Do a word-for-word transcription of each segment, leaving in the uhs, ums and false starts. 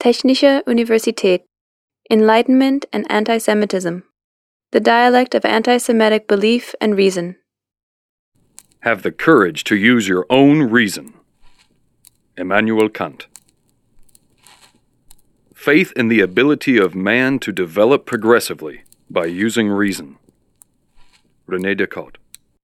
Technische Universität, Enlightenment and Anti-Semitism, the dialect of anti-Semitic belief and reason. Have the courage to use your own reason. Immanuel Kant. Faith in the ability of man to develop progressively by using reason. René Descartes.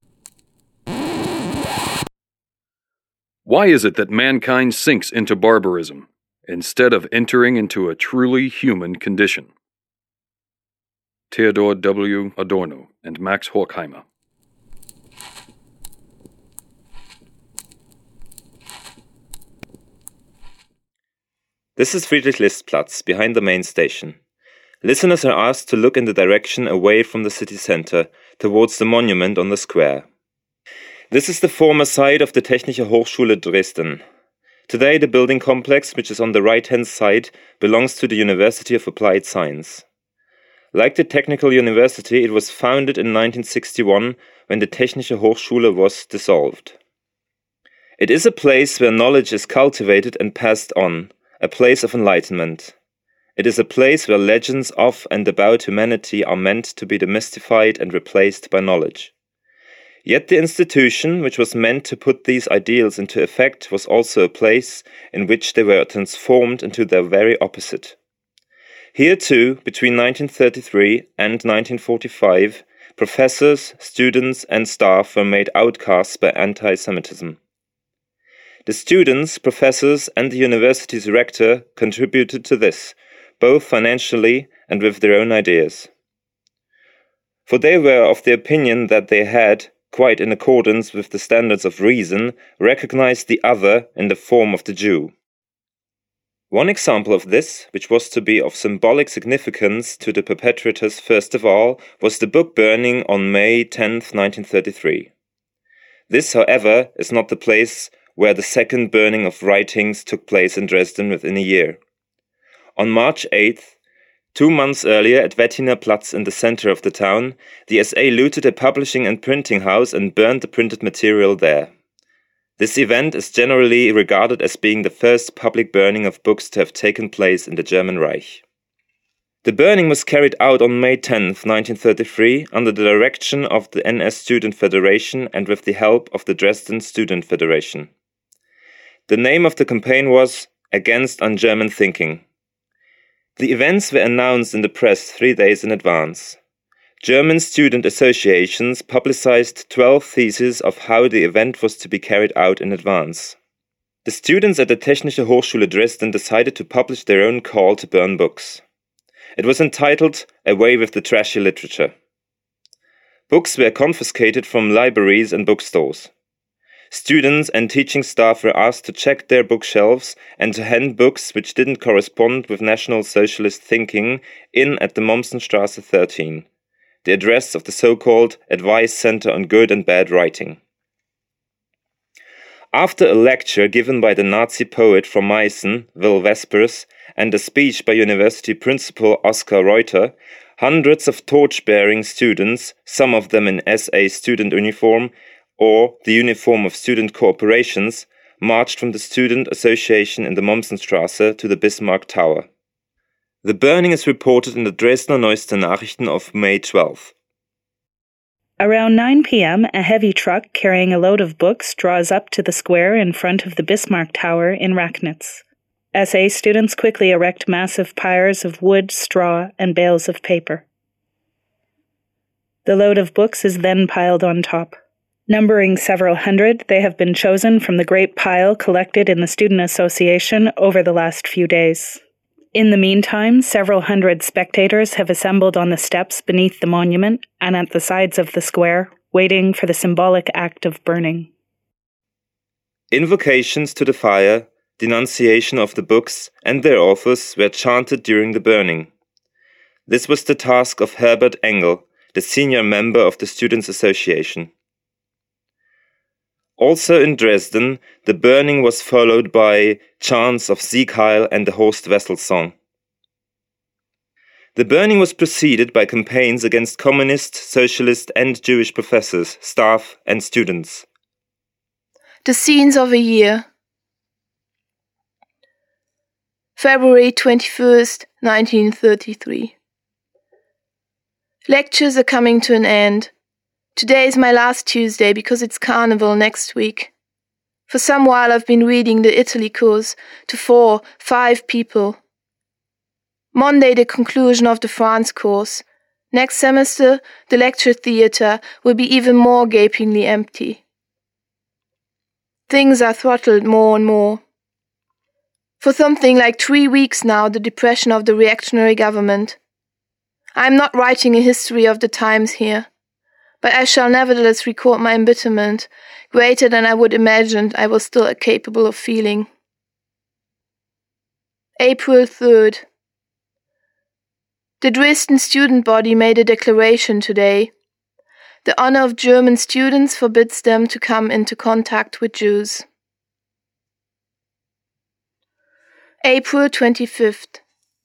Why is it that mankind sinks into barbarism instead of entering into a truly human condition? Theodor W. Adorno and Max Horkheimer. This is Friedrich-List-Platz, behind the main station. Listeners are asked to look in the direction away from the city center, towards the monument on the square. This is the former site of the Technische Hochschule Dresden. Today the building complex, which is on the right-hand side, belongs to the University of Applied Science. Like the Technical University, it was founded in nineteen sixty-one when the Technische Hochschule was dissolved. It is a place where knowledge is cultivated and passed on, a place of enlightenment. It is a place where legends of and about humanity are meant to be demystified and replaced by knowledge. Yet the institution, which was meant to put these ideals into effect, was also a place in which they were transformed into their very opposite. Here too, between nineteen thirty-three and nineteen forty-five, professors, students and staff were made outcasts by anti-Semitism. The students, professors and the university's rector contributed to this, both financially and with their own ideas. For they were of the opinion that they had, quite in accordance with the standards of reason, recognized the other in the form of the Jew. One example of this, which was to be of symbolic significance to the perpetrators first of all, was the book burning on May tenth, nineteen thirty-three. This, however, is not the place where the second burning of writings took place in Dresden within a year. On March eighth, two months earlier at Wettiner Platz in the center of the town, the S A looted a publishing and printing house and burned the printed material there. This event is generally regarded as being the first public burning of books to have taken place in the German Reich. The burning was carried out on May tenth, nineteen thirty-three, under the direction of the N S Student Federation and with the help of the Dresden Student Federation. The name of the campaign was Against Un-German Thinking. The events were announced in the press three days in advance. German student associations publicized twelve theses of how the event was to be carried out in advance. The students at the Technische Hochschule Dresden decided to publish their own call to burn books. It was entitled Away with the Trashy Literature. Books were confiscated from libraries and bookstores. Students and teaching staff were asked to check their bookshelves and to hand books which didn't correspond with National Socialist thinking in at the Mommsenstraße thirteen, the address of the so-called Advice Center on Good and Bad Writing. After a lecture given by the Nazi poet from Meissen, Will Vespers, and a speech by university principal Oskar Reuter, hundreds of torch-bearing students, some of them in S A student uniform, or the uniform of student corporations, marched from the student association in the Mommsenstraße to the Bismarck Tower. The burning is reported in the Dresdner Neueste Nachrichten of May twelfth. Around nine p.m., a heavy truck carrying a load of books draws up to the square in front of the Bismarck Tower in Racknitz. S A students quickly erect massive pyres of wood, straw, and bales of paper. The load of books is then piled on top. Numbering several hundred, they have been chosen from the great pile collected in the Student Association over the last few days. In the meantime, several hundred spectators have assembled on the steps beneath the monument and at the sides of the square, waiting for the symbolic act of burning. Invocations to the fire, denunciation of the books and their authors were chanted during the burning. This was the task of Herbert Engel, the senior member of the Students' Association. Also in Dresden, the burning was followed by chants of Sieg Heil and the Horst Wessel song. The burning was preceded by campaigns against communist, socialist and Jewish professors, staff and students. The scenes of a year. February twenty-first, nineteen thirty-three. Lectures are coming to an end. Today is my last Tuesday because it's Carnival next week. For some while I've been reading the Italy course to four, five people. Monday the conclusion of the France course. Next semester the lecture theatre will be even more gapingly empty. Things are throttled more and more. For something like three weeks now, the depression of the reactionary government. I am not writing a history of the times here, but I shall nevertheless record my embitterment, greater than I would imagine I was still capable of feeling. April third. The Dresden student body made a declaration today. The honor of German students forbids them to come into contact with Jews. April twenty-fifth.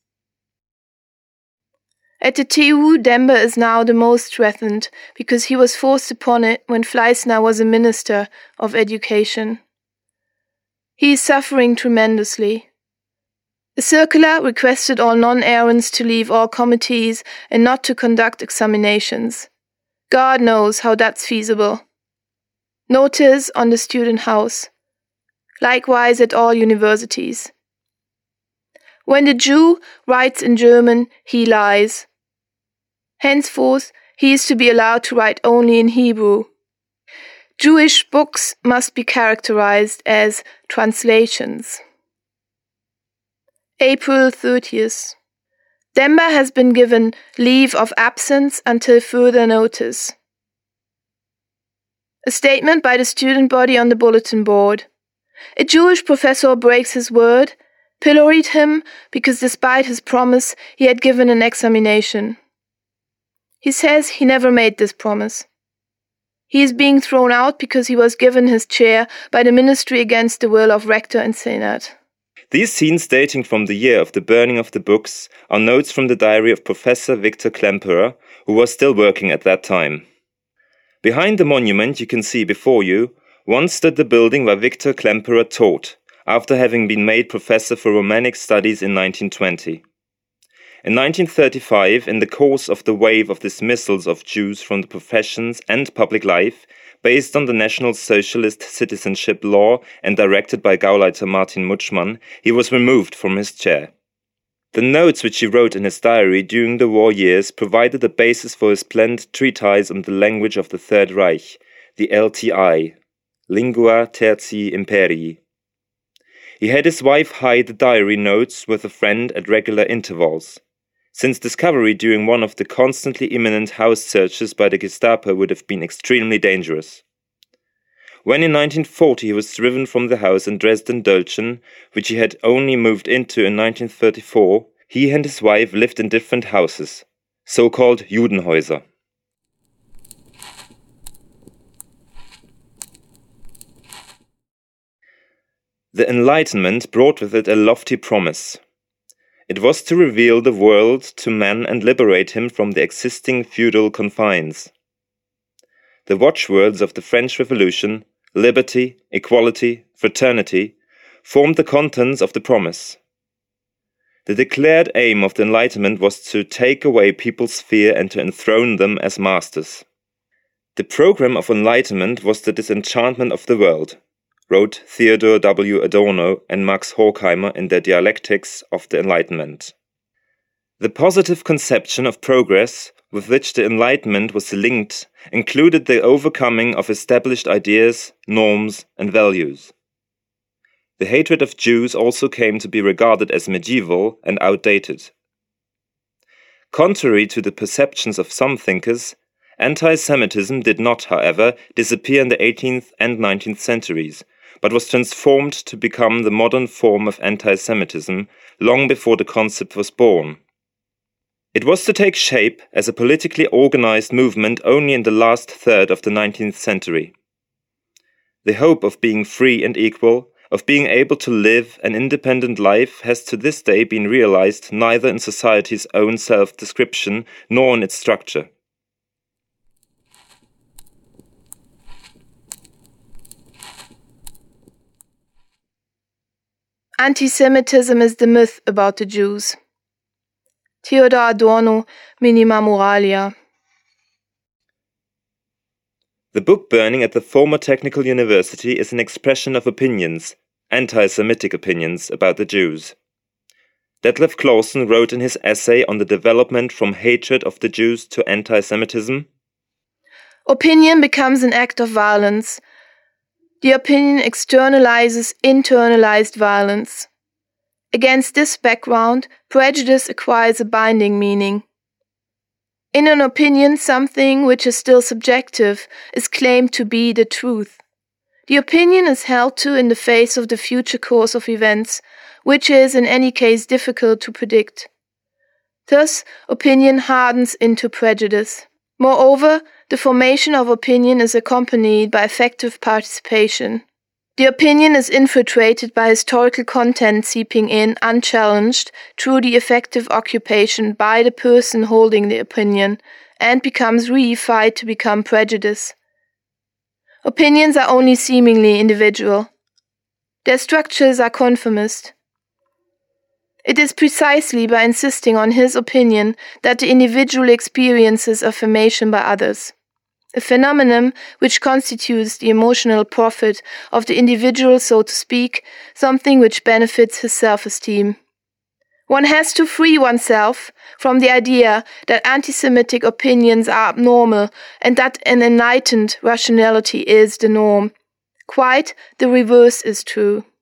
At the T U, Dembe is now the most threatened because he was forced upon it when Fleissner was a minister of education. He is suffering tremendously. A circular requested all non-errands to leave all committees and not to conduct examinations. God knows how that's feasible. Notice on the student house. Likewise at all universities. When the Jew writes in German, he lies. Henceforth, he is to be allowed to write only in Hebrew. Jewish books must be characterized as translations. April thirtieth. Dembe has been given leave of absence until further notice. A statement by the student body on the bulletin board. A Jewish professor breaks his word, pilloried him because despite his promise he had given an examination. He says he never made this promise. He is being thrown out because he was given his chair by the ministry against the will of rector and senate. These scenes dating from the year of the burning of the books are notes from the diary of Professor Victor Klemperer, who was still working at that time. Behind the monument you can see before you, once stood the building where Victor Klemperer taught, after having been made professor for Romanic studies in nineteen twenty. In nineteen thirty-five, in the course of the wave of dismissals of Jews from the professions and public life, based on the National Socialist Citizenship Law and directed by Gauleiter Martin Mutschmann, he was removed from his chair. The notes which he wrote in his diary during the war years provided the basis for his planned treatise on the language of the Third Reich, the L T I, Lingua Tertii Imperii. He had his wife hide the diary notes with a friend at regular intervals, since discovery during one of the constantly imminent house searches by the Gestapo would have been extremely dangerous. When in nineteen forty he was driven from the house in Dresden-Dölzschen, which he had only moved into in nineteen thirty-four, he and his wife lived in different houses, so-called Judenhäuser. The Enlightenment brought with it a lofty promise. It was to reveal the world to man and liberate him from the existing feudal confines. The watchwords of the French Revolution, liberty, equality, fraternity, formed the contents of the promise. The declared aim of the Enlightenment was to take away people's fear and to enthrone them as masters. The program of Enlightenment was the disenchantment of the world, wrote Theodor W. Adorno and Max Horkheimer in their Dialectics of the Enlightenment. The positive conception of progress with which the Enlightenment was linked included the overcoming of established ideas, norms, and values. The hatred of Jews also came to be regarded as medieval and outdated. Contrary to the perceptions of some thinkers, anti-Semitism did not, however, disappear in the eighteenth and nineteenth centuries, but was transformed to become the modern form of anti-Semitism long before the concept was born. It was to take shape as a politically organized movement only in the last third of the nineteenth century. The hope of being free and equal, of being able to live an independent life, has to this day been realized neither in society's own self-description nor in its structure. Anti-Semitism is the myth about the Jews. Theodor Adorno, Minima Moralia. The book burning at the former Technical University is an expression of opinions, anti-Semitic opinions, about the Jews. Detlef Clausen wrote in his essay on the development from hatred of the Jews to anti-Semitism, Opinion becomes an act of violence. The opinion externalizes internalized violence. Against this background, prejudice acquires a binding meaning. In an opinion, something which is still subjective is claimed to be the truth. The opinion is held to in the face of the future course of events, which is in any case difficult to predict. Thus, opinion hardens into prejudice. Moreover, the formation of opinion is accompanied by effective participation. The opinion is infiltrated by historical content seeping in unchallenged through the effective occupation by the person holding the opinion, and becomes reified to become prejudice. Opinions are only seemingly individual. Their structures are conformist. It is precisely by insisting on his opinion that the individual experiences affirmation by others, a phenomenon which constitutes the emotional profit of the individual, so to speak, something which benefits his self-esteem. One has to free oneself from the idea that anti-Semitic opinions are abnormal and that an enlightened rationality is the norm. Quite the reverse is true.